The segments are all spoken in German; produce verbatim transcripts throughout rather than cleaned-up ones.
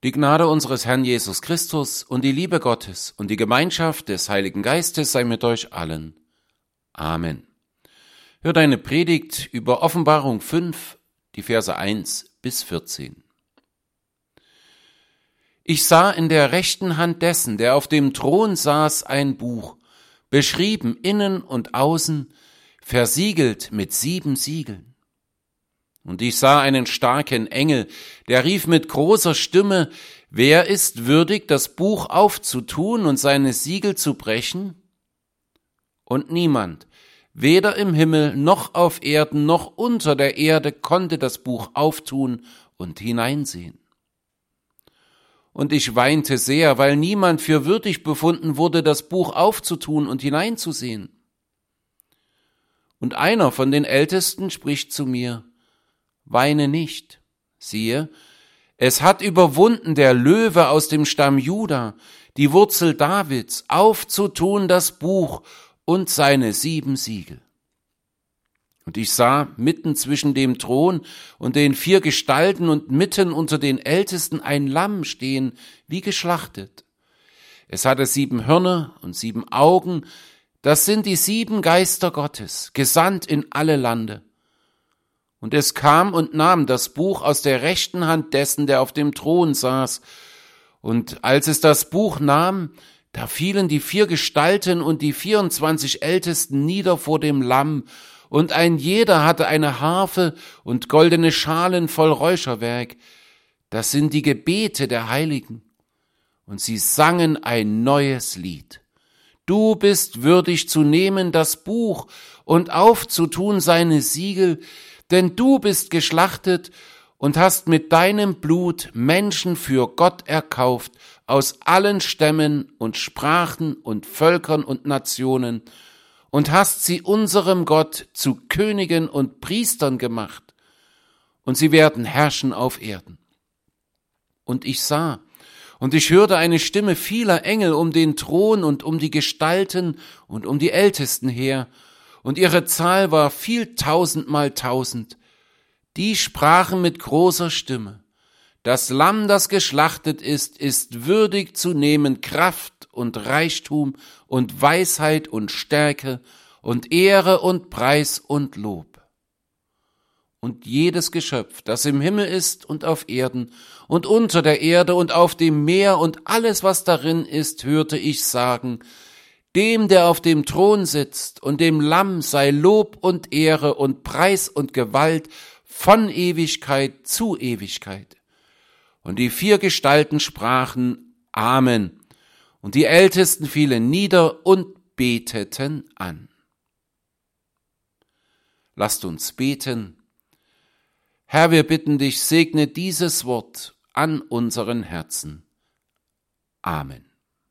Die Gnade unseres Herrn Jesus Christus und die Liebe Gottes und die Gemeinschaft des Heiligen Geistes sei mit euch allen. Amen. Hört eine Predigt über Offenbarung fünf, die Verse eins bis vierzehn. Ich sah in der rechten Hand dessen, der auf dem Thron saß, ein Buch, beschrieben innen und außen, versiegelt mit sieben Siegeln. Und ich sah einen starken Engel, der rief mit großer Stimme, wer ist würdig, das Buch aufzutun und seine Siegel zu brechen? Und niemand, weder im Himmel noch auf Erden noch unter der Erde, konnte das Buch auftun und hineinsehen. Und ich weinte sehr, weil niemand für würdig befunden wurde, das Buch aufzutun und hineinzusehen. Und einer von den Ältesten spricht zu mir, weine nicht, siehe, es hat überwunden der Löwe aus dem Stamm Juda, die Wurzel Davids, aufzutun das Buch und seine sieben Siegel. Und ich sah mitten zwischen dem Thron und den vier Gestalten und mitten unter den Ältesten ein Lamm stehen, wie geschlachtet. Es hatte sieben Hörner und sieben Augen, das sind die sieben Geister Gottes, gesandt in alle Lande. Und es kam und nahm das Buch aus der rechten Hand dessen, der auf dem Thron saß. Und als es das Buch nahm, da fielen die vier Gestalten und die vierundzwanzig Ältesten nieder vor dem Lamm, und ein jeder hatte eine Harfe und goldene Schalen voll Räucherwerk. Das sind die Gebete der Heiligen. Und sie sangen ein neues Lied. Du bist würdig zu nehmen das Buch und aufzutun seine Siegel, denn du bist geschlachtet und hast mit deinem Blut Menschen für Gott erkauft aus allen Stämmen und Sprachen und Völkern und Nationen und hast sie unserem Gott zu Königen und Priestern gemacht, und sie werden herrschen auf Erden. Und ich sah, und ich hörte eine Stimme vieler Engel um den Thron und um die Gestalten und um die Ältesten her, und ihre Zahl war viel tausendmal tausend. Die sprachen mit großer Stimme, das Lamm, das geschlachtet ist, ist würdig zu nehmen Kraft und Reichtum und Weisheit und Stärke und Ehre und Preis und Lob. Und jedes Geschöpf, das im Himmel ist und auf Erden und unter der Erde und auf dem Meer und alles, was darin ist, hörte ich sagen, dem, der auf dem Thron sitzt und dem Lamm sei Lob und Ehre und Preis und Gewalt von Ewigkeit zu Ewigkeit. Und die vier Gestalten sprachen Amen. Und die Ältesten fielen nieder und beteten an. Lasst uns beten. Herr, wir bitten dich, segne dieses Wort an unseren Herzen. Amen.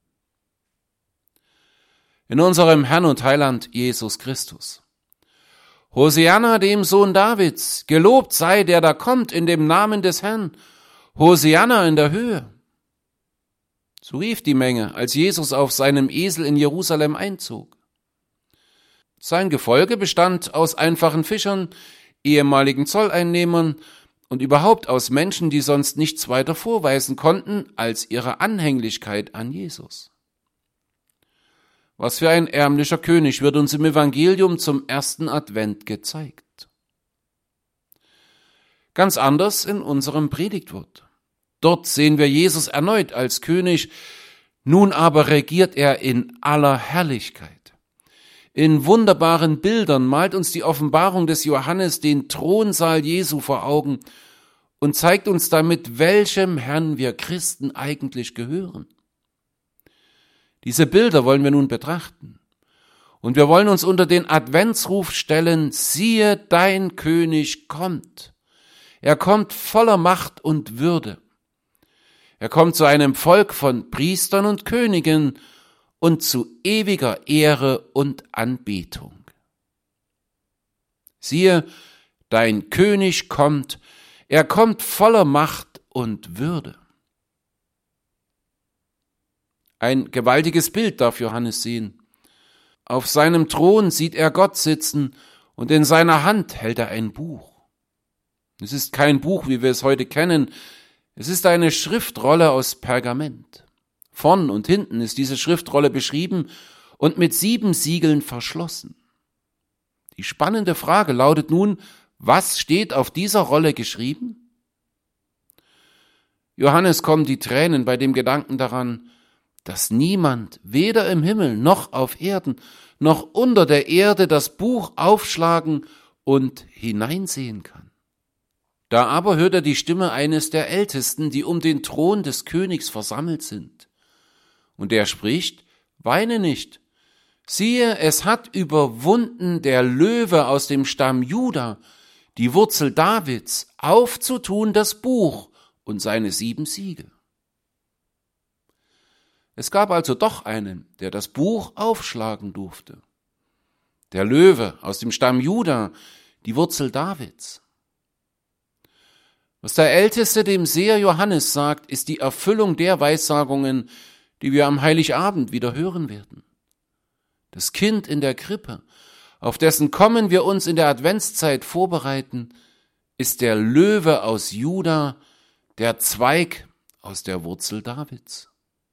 In unserem Herrn und Heiland Jesus Christus. Hosianna dem Sohn Davids, gelobt sei der da kommt in dem Namen des Herrn. Hosianna in der Höhe. So rief die Menge, als Jesus auf seinem Esel in Jerusalem einzog. Sein Gefolge bestand aus einfachen Fischern, ehemaligen Zolleinnehmern und überhaupt aus Menschen, die sonst nichts weiter vorweisen konnten als ihre Anhänglichkeit an Jesus. Was für ein ärmlicher König wird uns im Evangelium zum ersten Advent gezeigt. Ganz anders in unserem Predigtwort. Dort sehen wir Jesus erneut als König, nun aber regiert er in aller Herrlichkeit. In wunderbaren Bildern malt uns die Offenbarung des Johannes den Thronsaal Jesu vor Augen und zeigt uns damit, welchem Herrn wir Christen eigentlich gehören. Diese Bilder wollen wir nun betrachten. Und wir wollen uns unter den Adventsruf stellen, siehe, dein König kommt. Er kommt voller Macht und Würde. Er kommt zu einem Volk von Priestern und Königen und zu ewiger Ehre und Anbetung. Siehe, dein König kommt, er kommt voller Macht und Würde. Ein gewaltiges Bild darf Johannes sehen. Auf seinem Thron sieht er Gott sitzen und in seiner Hand hält er ein Buch. Es ist kein Buch, wie wir es heute kennen, Es ist eine Schriftrolle aus Pergament. Vorn und hinten ist diese Schriftrolle beschrieben und mit sieben Siegeln verschlossen. Die spannende Frage lautet nun, was steht auf dieser Rolle geschrieben? Johannes kommen die Tränen bei dem Gedanken daran, dass niemand, weder im Himmel noch auf Erden, noch unter der Erde das Buch aufschlagen und hineinsehen kann. Da aber hört er die Stimme eines der Ältesten, die um den Thron des Königs versammelt sind. Und er spricht, weine nicht. Siehe, es hat überwunden der Löwe aus dem Stamm Juda, die Wurzel Davids, aufzutun das Buch und seine sieben Siegel. Es gab also doch einen, der das Buch aufschlagen durfte. Der Löwe aus dem Stamm Juda, die Wurzel Davids. Was der Älteste dem Seher Johannes sagt, ist die Erfüllung der Weissagungen, die wir am Heiligabend wieder hören werden. Das Kind in der Krippe, auf dessen Kommen wir uns in der Adventszeit vorbereiten, ist der Löwe aus Juda, der Zweig aus der Wurzel Davids.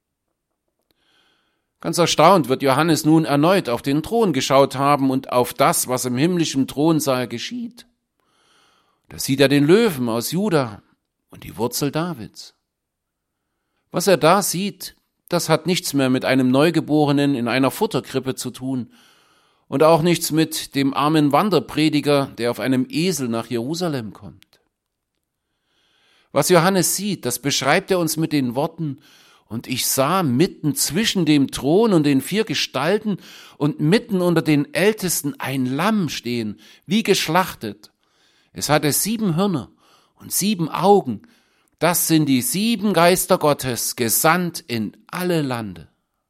Ganz erstaunt wird Johannes nun erneut auf den Thron geschaut haben und auf das, was im himmlischen Thronsaal geschieht. Da sieht er den Löwen aus Juda und die Wurzel Davids. Was er da sieht, das hat nichts mehr mit einem Neugeborenen in einer Futterkrippe zu tun und auch nichts mit dem armen Wanderprediger, der auf einem Esel nach Jerusalem kommt. Was Johannes sieht, das beschreibt er uns mit den Worten: Und ich sah mitten zwischen dem Thron und den vier Gestalten und mitten unter den Ältesten ein Lamm stehen, wie geschlachtet. Es hatte sieben Hörner und sieben Augen. Das sind die sieben Geister Gottes, gesandt in alle Lande.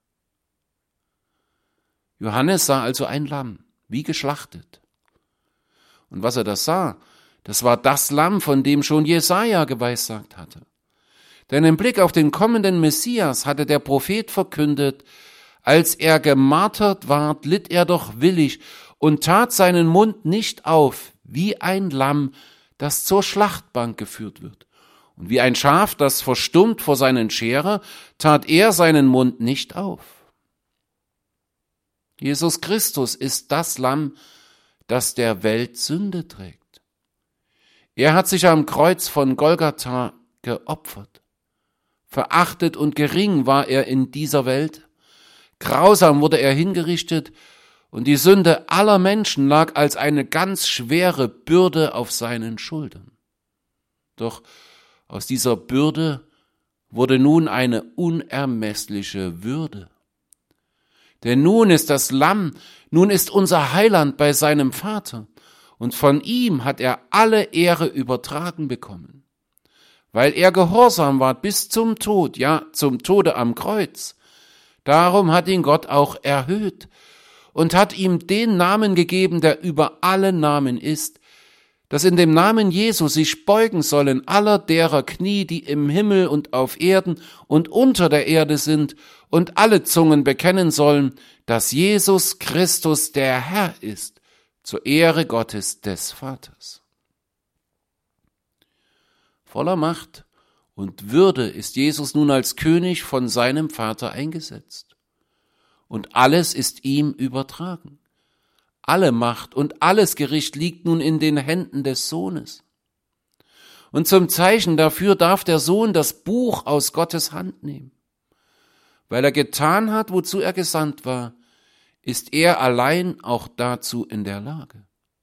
Johannes sah also ein Lamm, wie geschlachtet. Und was er da sah, das war das Lamm, von dem schon Jesaja geweissagt hatte. Denn im Blick auf den kommenden Messias hatte der Prophet verkündet: Als er gemartert ward, litt er doch willig und tat seinen Mund nicht auf, wie ein Lamm, das zur Schlachtbank geführt wird. Und wie ein Schaf, das verstummt vor seinen Scherer, tat er seinen Mund nicht auf. Jesus Christus ist das Lamm, das der Welt Sünde trägt. Er hat sich am Kreuz von Golgatha geopfert. Verachtet und gering war er in dieser Welt. Grausam wurde er hingerichtet und die Sünde aller Menschen lag als eine ganz schwere Bürde auf seinen Schultern. Doch aus dieser Bürde wurde nun eine unermessliche Würde. Denn nun ist das Lamm, nun ist unser Heiland bei seinem Vater und von ihm hat er alle Ehre übertragen bekommen. Weil er gehorsam war bis zum Tod, ja, zum Tode am Kreuz. Darum hat ihn Gott auch erhöht und hat ihm den Namen gegeben, der über alle Namen ist, dass in dem Namen Jesu sich beugen sollen aller derer Knie, die im Himmel und auf Erden und unter der Erde sind, und alle Zungen bekennen sollen, dass Jesus Christus der Herr ist, zur Ehre Gottes des Vaters. Voller Macht und Würde ist Jesus nun als König von seinem Vater eingesetzt. Und alles ist ihm übertragen. Alle Macht und alles Gericht liegt nun in den Händen des Sohnes. Und zum Zeichen dafür darf der Sohn das Buch aus Gottes Hand nehmen. Weil er getan hat, wozu er gesandt war, ist er allein auch dazu in der Lage.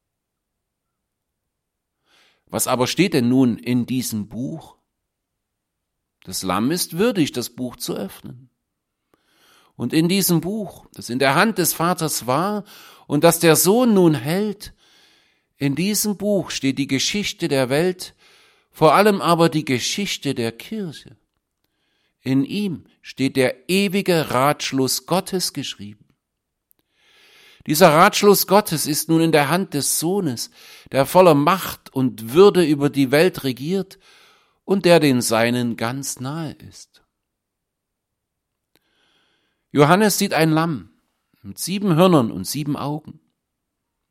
Was aber steht denn nun in diesem Buch? Das Lamm ist würdig, das Buch zu öffnen. Und in diesem Buch, das in der Hand des Vaters war und das der Sohn nun hält, in diesem Buch steht die Geschichte der Welt, vor allem aber die Geschichte der Kirche. In ihm steht der ewige Ratschluss Gottes geschrieben. Dieser Ratschluss Gottes ist nun in der Hand des Sohnes, der voller Macht und Würde über die Welt regiert und der den Seinen ganz nahe ist. Johannes sieht ein Lamm mit sieben Hörnern und sieben Augen.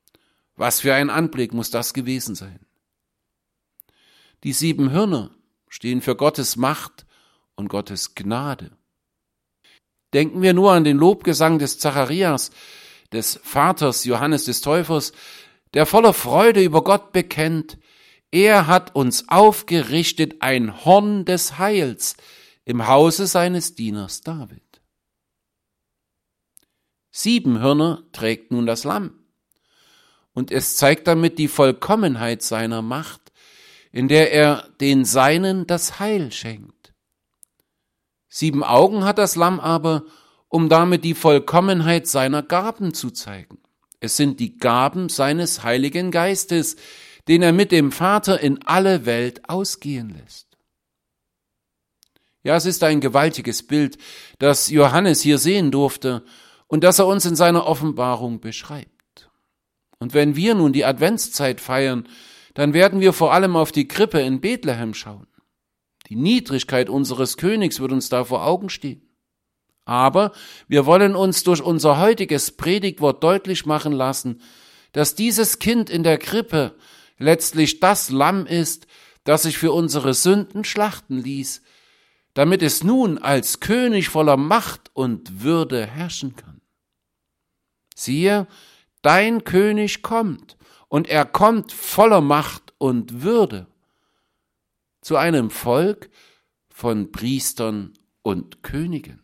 Was für ein Anblick muss das gewesen sein? Die sieben Hörner stehen für Gottes Macht und Gottes Gnade. Denken wir nur an den Lobgesang des Zacharias, des Vaters Johannes des Täufers, der voller Freude über Gott bekennt: Er hat uns aufgerichtet ein Horn des Heils im Hause seines Dieners David. Sieben Hörner trägt nun das Lamm, und es zeigt damit die Vollkommenheit seiner Macht, in der er den Seinen das Heil schenkt. Sieben Augen hat das Lamm aber, um damit die Vollkommenheit seiner Gaben zu zeigen. Es sind die Gaben seines Heiligen Geistes, den er mit dem Vater in alle Welt ausgehen lässt. Ja, es ist ein gewaltiges Bild, das Johannes hier sehen durfte und das er uns in seiner Offenbarung beschreibt. Und wenn wir nun die Adventszeit feiern, dann werden wir vor allem auf die Krippe in Bethlehem schauen. Die Niedrigkeit unseres Königs wird uns da vor Augen stehen. Aber wir wollen uns durch unser heutiges Predigtwort deutlich machen lassen, dass dieses Kind in der Krippe letztlich das Lamm ist, das sich für unsere Sünden schlachten ließ, damit es nun als König voller Macht und Würde herrschen kann. Siehe, dein König kommt, und er kommt voller Macht und Würde zu einem Volk von Priestern und Königen.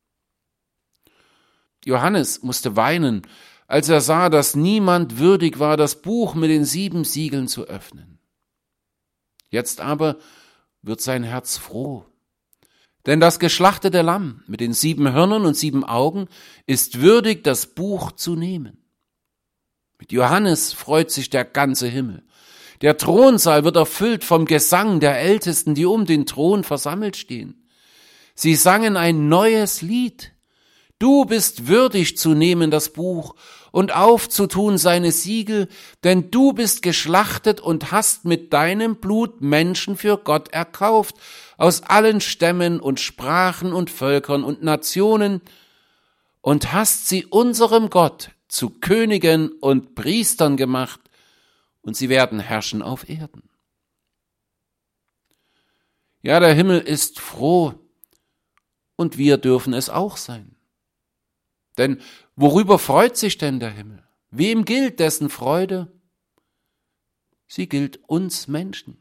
Johannes musste weinen, als er sah, dass niemand würdig war, das Buch mit den sieben Siegeln zu öffnen. Jetzt aber wird sein Herz froh, denn das geschlachtete Lamm mit den sieben Hörnern und sieben Augen ist würdig, das Buch zu nehmen. Mit Johannes freut sich der ganze Himmel. Der Thronsaal wird erfüllt vom Gesang der Ältesten, die um den Thron versammelt stehen. Sie sangen ein neues Lied. Du bist würdig zu nehmen das Buch und aufzutun seine Siegel, denn du bist geschlachtet und hast mit deinem Blut Menschen für Gott erkauft, aus allen Stämmen und Sprachen und Völkern und Nationen, und hast sie unserem Gott zu Königen und Priestern gemacht, und sie werden herrschen auf Erden. Ja, der Himmel ist froh, und wir dürfen es auch sein. Denn worüber freut sich denn der Himmel? Wem gilt dessen Freude? Sie gilt uns Menschen.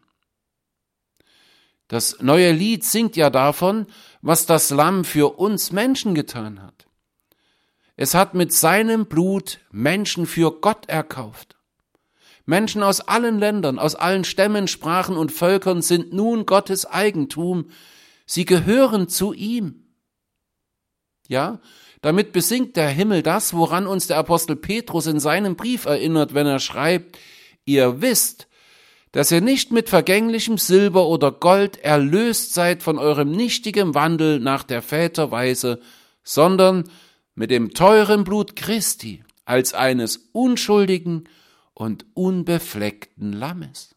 Das neue Lied singt ja davon, was das Lamm für uns Menschen getan hat. Es hat mit seinem Blut Menschen für Gott erkauft. Menschen aus allen Ländern, aus allen Stämmen, Sprachen und Völkern sind nun Gottes Eigentum. Sie gehören zu ihm. Ja, damit besingt der Himmel das, woran uns der Apostel Petrus in seinem Brief erinnert, wenn er schreibt: Ihr wisst, dass ihr nicht mit vergänglichem Silber oder Gold erlöst seid von eurem nichtigen Wandel nach der Väterweise, sondern mit dem teuren Blut Christi als eines unschuldigen und unbefleckten Lammes.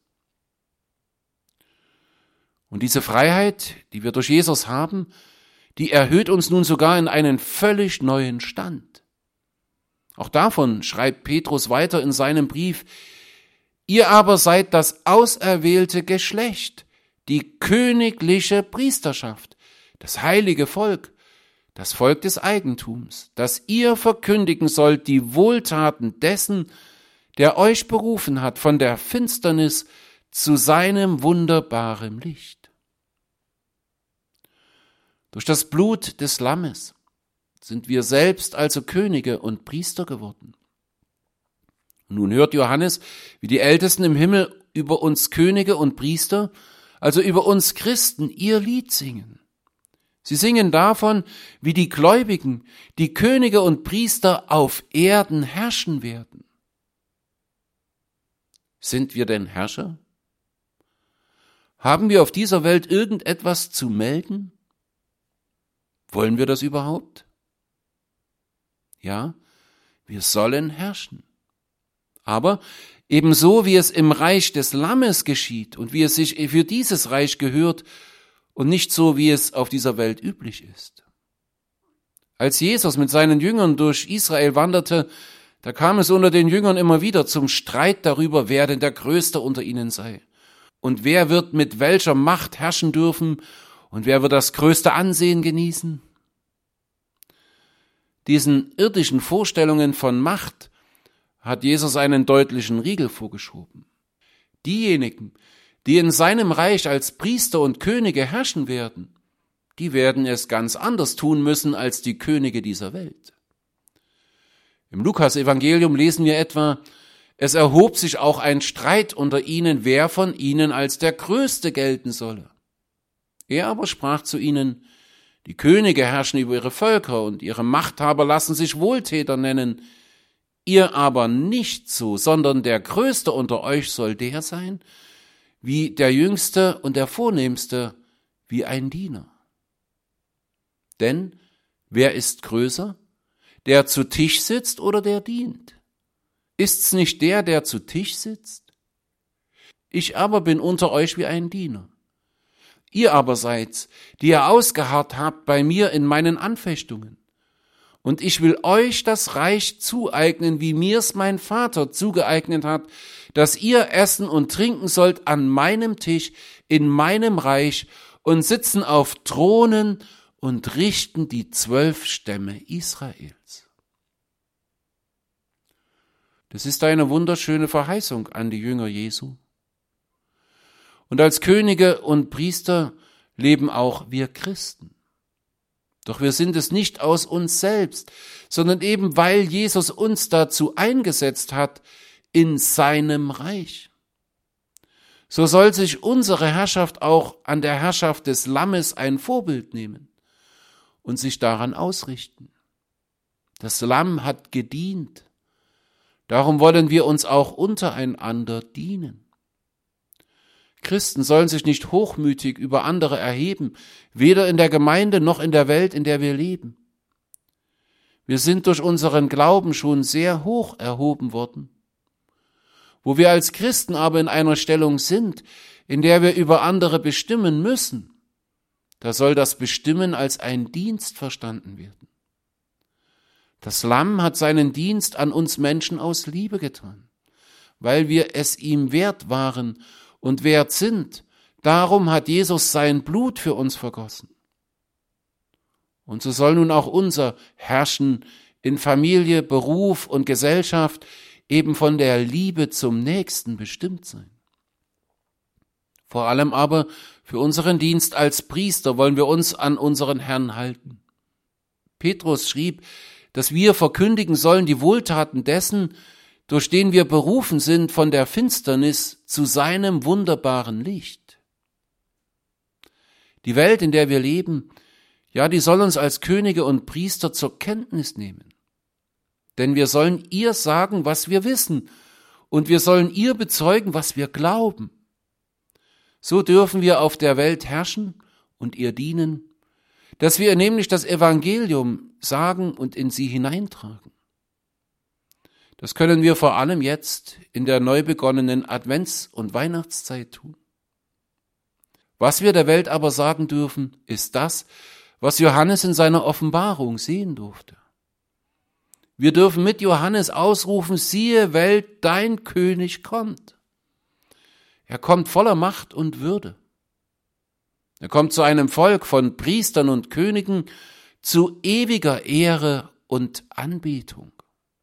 Und diese Freiheit, die wir durch Jesus haben, die erhöht uns nun sogar in einen völlig neuen Stand. Auch davon schreibt Petrus weiter in seinem Brief: Ihr aber seid das auserwählte Geschlecht, die königliche Priesterschaft, das heilige Volk, das Volk des Eigentums, das ihr verkündigen sollt die Wohltaten dessen, der euch berufen hat von der Finsternis zu seinem wunderbaren Licht. Durch das Blut des Lammes sind wir selbst also Könige und Priester geworden. Nun hört Johannes, wie die Ältesten im Himmel über uns Könige und Priester, also über uns Christen, ihr Lied singen. Sie singen davon, wie die Gläubigen, die Könige und Priester auf Erden herrschen werden. Sind wir denn Herrscher? Haben wir auf dieser Welt irgendetwas zu melden? Wollen wir das überhaupt? Ja, wir sollen herrschen. Aber ebenso wie es im Reich des Lammes geschieht und wie es sich für dieses Reich gehört und nicht so, wie es auf dieser Welt üblich ist. Als Jesus mit seinen Jüngern durch Israel wanderte, da kam es unter den Jüngern immer wieder zum Streit darüber, wer denn der Größte unter ihnen sei. Und wer wird mit welcher Macht herrschen dürfen und wer wird das größte Ansehen genießen? Diesen irdischen Vorstellungen von Macht hat Jesus einen deutlichen Riegel vorgeschoben. Diejenigen, die in seinem Reich als Priester und Könige herrschen werden, die werden es ganz anders tun müssen als die Könige dieser Welt. Im Lukas-Evangelium lesen wir etwa, es erhob sich auch ein Streit unter ihnen, wer von ihnen als der Größte gelten solle. Er aber sprach zu ihnen, die Könige herrschen über ihre Völker und ihre Machthaber lassen sich Wohltäter nennen. Ihr aber nicht so, sondern der Größte unter euch soll der sein, wie der Jüngste und der Vornehmste, wie ein Diener. Denn wer ist größer? Der zu Tisch sitzt oder der dient? Ist's nicht der, der zu Tisch sitzt? Ich aber bin unter euch wie ein Diener. Ihr aber seid's, die ihr ausgeharrt habt bei mir in meinen Anfechtungen. Und ich will euch das Reich zueignen, wie mir's mein Vater zugeeignet hat, dass ihr essen und trinken sollt an meinem Tisch, in meinem Reich und sitzen auf Thronen und richten die zwölf Stämme Israels. Das ist eine wunderschöne Verheißung an die Jünger Jesu. Und als Könige und Priester leben auch wir Christen. Doch wir sind es nicht aus uns selbst, sondern eben weil Jesus uns dazu eingesetzt hat, in seinem Reich. So soll sich unsere Herrschaft auch an der Herrschaft des Lammes ein Vorbild nehmen und sich daran ausrichten. Das Lamm hat gedient. Darum wollen wir uns auch untereinander dienen. Christen sollen sich nicht hochmütig über andere erheben, weder in der Gemeinde noch in der Welt, in der wir leben. Wir sind durch unseren Glauben schon sehr hoch erhoben worden. Wo wir als Christen aber in einer Stellung sind, in der wir über andere bestimmen müssen, da soll das Bestimmen als ein Dienst verstanden werden. Das Lamm hat seinen Dienst an uns Menschen aus Liebe getan, weil wir es ihm wert waren und wert sind. Darum hat Jesus sein Blut für uns vergossen. Und so soll nun auch unser Herrschen in Familie, Beruf und Gesellschaft eben von der Liebe zum Nächsten bestimmt sein. Vor allem aber für unseren Dienst als Priester wollen wir uns an unseren Herrn halten. Petrus schrieb, dass wir verkündigen sollen die Wohltaten dessen, durch den wir berufen sind von der Finsternis zu seinem wunderbaren Licht. Die Welt, in der wir leben, ja, die soll uns als Könige und Priester zur Kenntnis nehmen. Denn wir sollen ihr sagen, was wir wissen, und wir sollen ihr bezeugen, was wir glauben. So dürfen wir auf der Welt herrschen und ihr dienen, dass wir nämlich das Evangelium sagen und in sie hineintragen. Das können wir vor allem jetzt in der neu begonnenen Advents- und Weihnachtszeit tun. Was wir der Welt aber sagen dürfen, ist das, was Johannes in seiner Offenbarung sehen durfte. Wir dürfen mit Johannes ausrufen, siehe Welt, dein König kommt. Er kommt voller Macht und Würde. Er kommt zu einem Volk von Priestern und Königen, zu ewiger Ehre und Anbetung.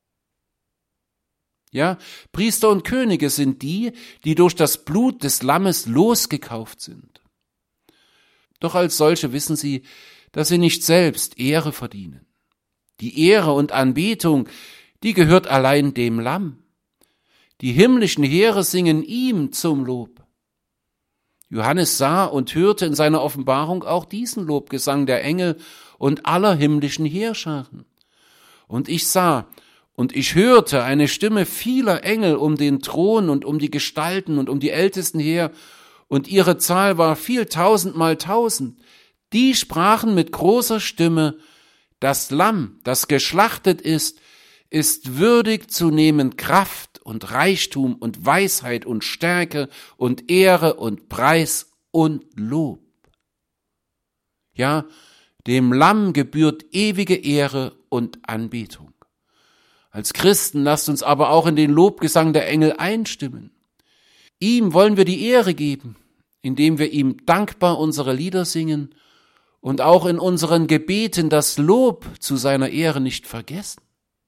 Ja, Priester und Könige sind die, die durch das Blut des Lammes losgekauft sind. Doch als solche wissen sie, dass sie nicht selbst Ehre verdienen. Die Ehre und Anbetung, die gehört allein dem Lamm. Die himmlischen Heere singen ihm zum Lob. Johannes sah und hörte in seiner Offenbarung auch diesen Lobgesang der Engel und aller himmlischen Heerscharen. Und ich sah und ich hörte eine Stimme vieler Engel um den Thron und um die Gestalten und um die Ältesten her, und ihre Zahl war viel tausendmal tausend. Die sprachen mit großer Stimme, das Lamm, das geschlachtet ist, ist würdig zu nehmen Kraft und Reichtum und Weisheit und Stärke und Ehre und Preis und Lob. Ja, dem Lamm gebührt ewige Ehre und Anbetung. Als Christen lasst uns aber auch in den Lobgesang der Engel einstimmen. Ihm wollen wir die Ehre geben, indem wir ihm dankbar unsere Lieder singen und auch in unseren Gebeten das Lob zu seiner Ehre nicht vergessen.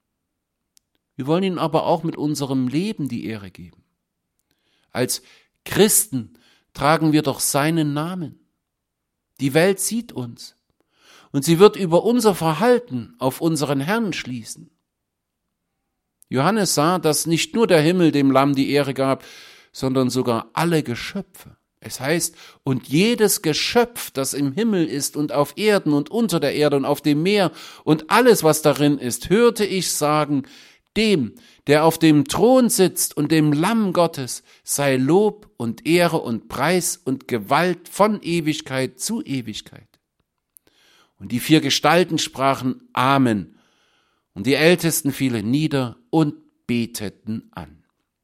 Wir wollen ihm aber auch mit unserem Leben die Ehre geben. Als Christen tragen wir doch seinen Namen. Die Welt sieht uns und sie wird über unser Verhalten auf unseren Herrn schließen. Johannes sah, dass nicht nur der Himmel dem Lamm die Ehre gab, sondern sogar alle Geschöpfe. Es heißt, und jedes Geschöpf, das im Himmel ist und auf Erden und unter der Erde und auf dem Meer und alles, was darin ist, hörte ich sagen, dem, der auf dem Thron sitzt und dem Lamm Gottes, sei Lob und Ehre und Preis und Gewalt von Ewigkeit zu Ewigkeit. Und die vier Gestalten sprachen Amen, und die Ältesten fielen nieder und beteten an.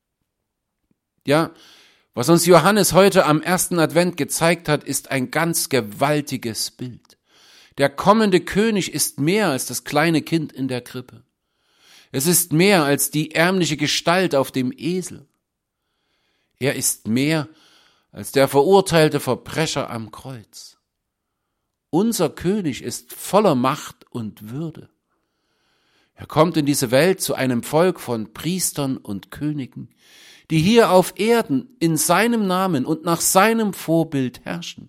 Ja, was uns Johannes heute am ersten Advent gezeigt hat, ist ein ganz gewaltiges Bild. Der kommende König ist mehr als das kleine Kind in der Krippe. Es ist mehr als die ärmliche Gestalt auf dem Esel. Er ist mehr als der verurteilte Verbrecher am Kreuz. Unser König ist voller Macht und Würde. Er kommt in diese Welt zu einem Volk von Priestern und Königen, die hier auf Erden in seinem Namen und nach seinem Vorbild herrschen.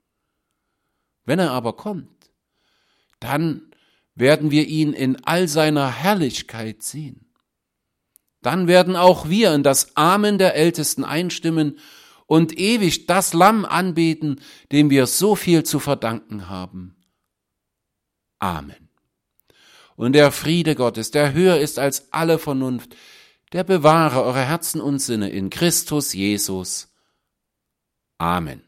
Wenn er aber kommt, dann werden wir ihn in all seiner Herrlichkeit sehen. Dann werden auch wir in das Amen der Ältesten einstimmen und ewig das Lamm anbeten, dem wir so viel zu verdanken haben. Amen. Und der Friede Gottes, der höher ist als alle Vernunft, der bewahre eure Herzen und Sinne in Christus Jesus. Amen.